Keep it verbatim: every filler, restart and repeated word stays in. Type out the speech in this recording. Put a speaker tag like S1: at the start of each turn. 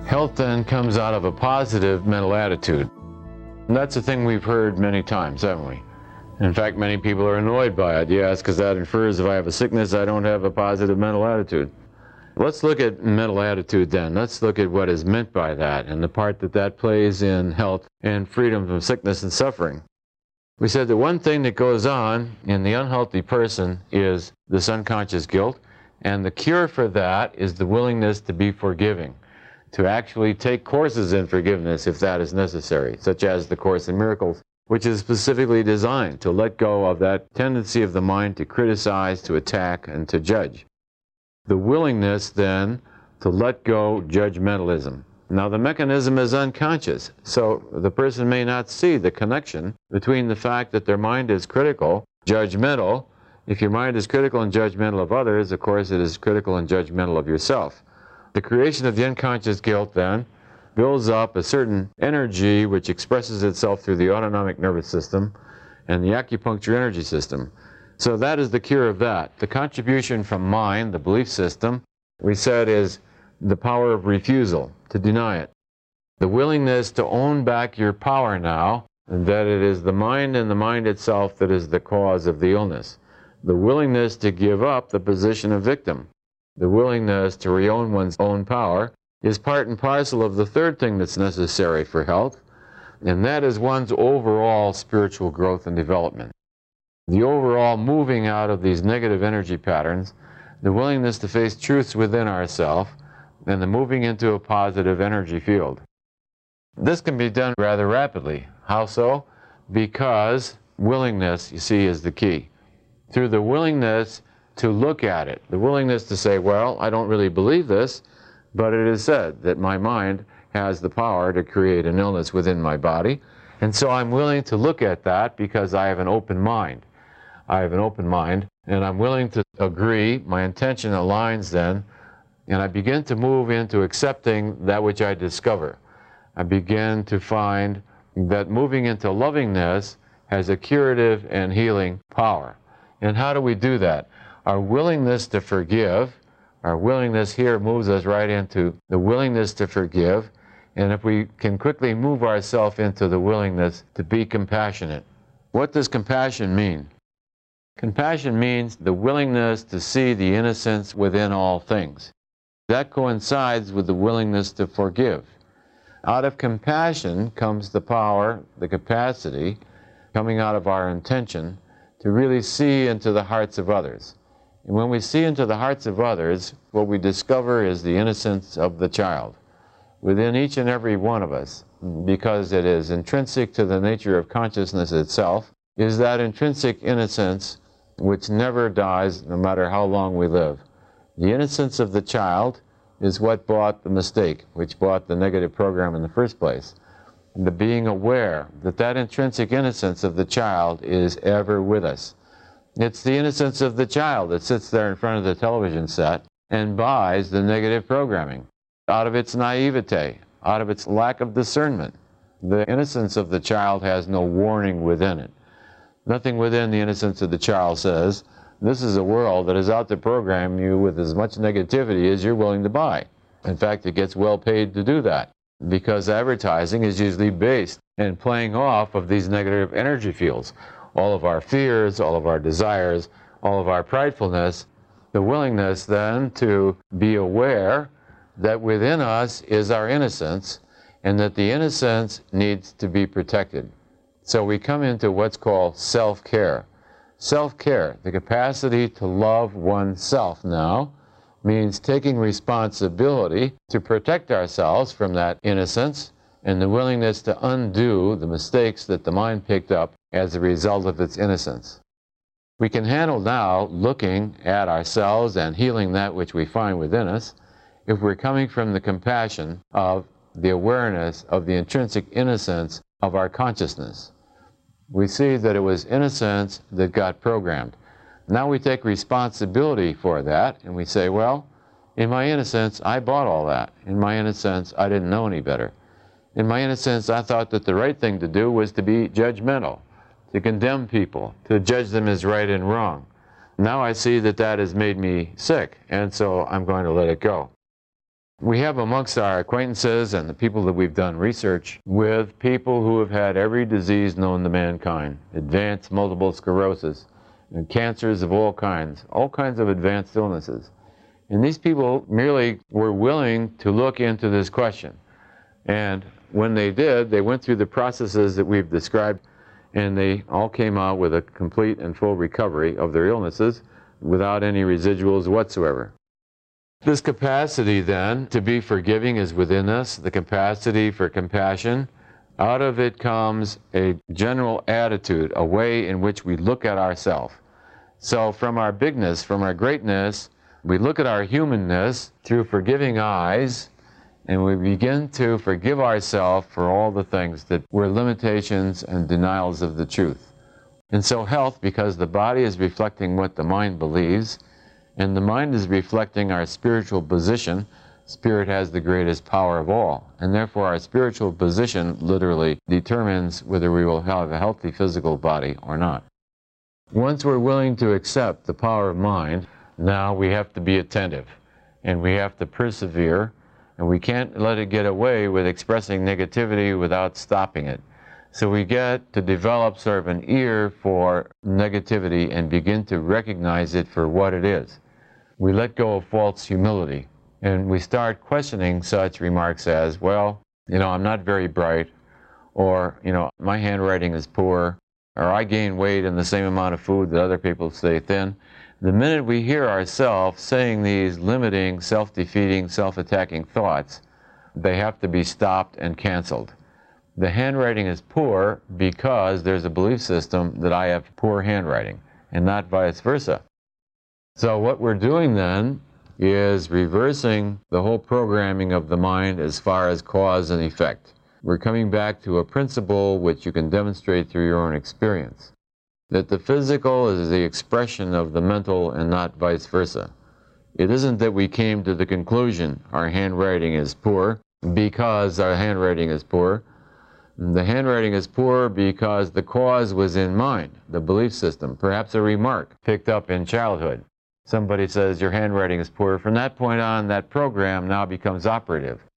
S1: Health then comes out of a positive mental attitude. And that's a thing we've heard many times, haven't we? In fact, many people are annoyed by it. Yes, because that infers if I have a sickness, I don't have a positive mental attitude. Let's look at mental attitude then. Let's look at what is meant by that and the part that that plays in health and freedom from sickness and suffering. We said that one thing that goes on in the unhealthy person is this unconscious guilt, and the cure for that is the willingness to be forgiving, to actually take courses in forgiveness if that is necessary, such as the Course in Miracles, which is specifically designed to let go of that tendency of the mind to criticize, to attack, and to judge. The willingness then to let go judgmentalism. Now the mechanism is unconscious, so the person may not see the connection between the fact that their mind is critical, judgmental. If your mind is critical and judgmental of others, of course it is critical and judgmental of yourself. The creation of the unconscious guilt then builds up a certain energy which expresses itself through the autonomic nervous system and the acupuncture energy system. So that is the cure of that. The contribution from mind, the belief system, we said is the power of refusal, to deny it. The willingness to own back your power now, and that it is the mind and the mind itself that is the cause of the illness. The willingness to give up the position of victim. The willingness to re-own one's own power is part and parcel of the third thing that's necessary for health, and that is one's overall spiritual growth and development. The overall moving out of these negative energy patterns, the willingness to face truths within ourselves, and the moving into a positive energy field. This can be done rather rapidly. How so? Because willingness, you see, is the key. Through the willingness to look at it, the willingness to say, well, I don't really believe this, but it is said that my mind has the power to create an illness within my body, and so I'm willing to look at that because I have an open mind. I have an open mind, and I'm willing to agree. My intention aligns then, and I begin to move into accepting that which I discover. I begin to find that moving into lovingness has a curative and healing power. And how do we do that? Our willingness to forgive, our willingness here moves us right into the willingness to forgive, and if we can quickly move ourselves into the willingness to be compassionate. What does compassion mean? Compassion means the willingness to see the innocence within all things. That coincides with the willingness to forgive. Out of compassion comes the power, the capacity, coming out of our intention, to really see into the hearts of others. And when we see into the hearts of others, what we discover is the innocence of the child within each and every one of us, because it is intrinsic to the nature of consciousness itself, is that intrinsic innocence which never dies no matter how long we live. The innocence of the child is what brought the mistake, which brought the negative program in the first place. And the being aware that that intrinsic innocence of the child is ever with us. It's the innocence of the child that sits there in front of the television set and buys the negative programming out of its naivete, out of its lack of discernment. The innocence of the child has no warning within it. Nothing within the innocence of the child says, this is a world that is out to program you with as much negativity as you're willing to buy. In fact, it gets well paid to do that, because advertising is usually based and playing off of these negative energy fields. All of our fears, all of our desires, all of our pridefulness, the willingness then to be aware that within us is our innocence, and that the innocence needs to be protected. So we come into what's called self-care. Self-care, the capacity to love oneself now, means taking responsibility to protect ourselves from that innocence and the willingness to undo the mistakes that the mind picked up as a result of its innocence. We can handle now looking at ourselves and healing that which we find within us if we're coming from the compassion of the awareness of the intrinsic innocence of our consciousness. We see that it was innocence that got programmed. Now we take responsibility for that, and we say, well, in my innocence, I bought all that. In my innocence, I didn't know any better. In my innocence, I thought that the right thing to do was to be judgmental, to condemn people, to judge them as right and wrong. Now I see that that has made me sick, and so I'm going to let it go. We have amongst our acquaintances and the people that we've done research with people who have had every disease known to mankind, advanced multiple sclerosis, and cancers of all kinds, all kinds of advanced illnesses. And these people merely were willing to look into this question. And when they did, they went through the processes that we've described, and they all came out with a complete and full recovery of their illnesses without any residuals whatsoever. This capacity then to be forgiving is within us, the capacity for compassion. Out of it comes a general attitude, a way in which we look at ourselves. So from our bigness, from our greatness, we look at our humanness through forgiving eyes, and we begin to forgive ourselves for all the things that were limitations and denials of the truth. And so health, because the body is reflecting what the mind believes, and the mind is reflecting our spiritual position. Spirit has the greatest power of all, and therefore our spiritual position literally determines whether we will have a healthy physical body or not. Once we're willing to accept the power of mind, now we have to be attentive, and we have to persevere, and we can't let it get away with expressing negativity without stopping it. So we get to develop sort of an ear for negativity and begin to recognize it for what it is. We let go of false humility, and we start questioning such remarks as, well, you know, I'm not very bright, or, you know, my handwriting is poor, or I gain weight in the same amount of food that other people stay thin. The minute we hear ourselves saying these limiting, self-defeating, self-attacking thoughts, they have to be stopped and canceled. The handwriting is poor because there's a belief system that I have poor handwriting, and not vice versa. So what we're doing then is reversing the whole programming of the mind as far as cause and effect. We're coming back to a principle which you can demonstrate through your own experience, that the physical is the expression of the mental and not vice versa. It isn't that we came to the conclusion our handwriting is poor because our handwriting is poor. The handwriting is poor because the cause was in mind, the belief system, perhaps a remark picked up in childhood. Somebody says your handwriting is poor. From that point on, that program now becomes operative.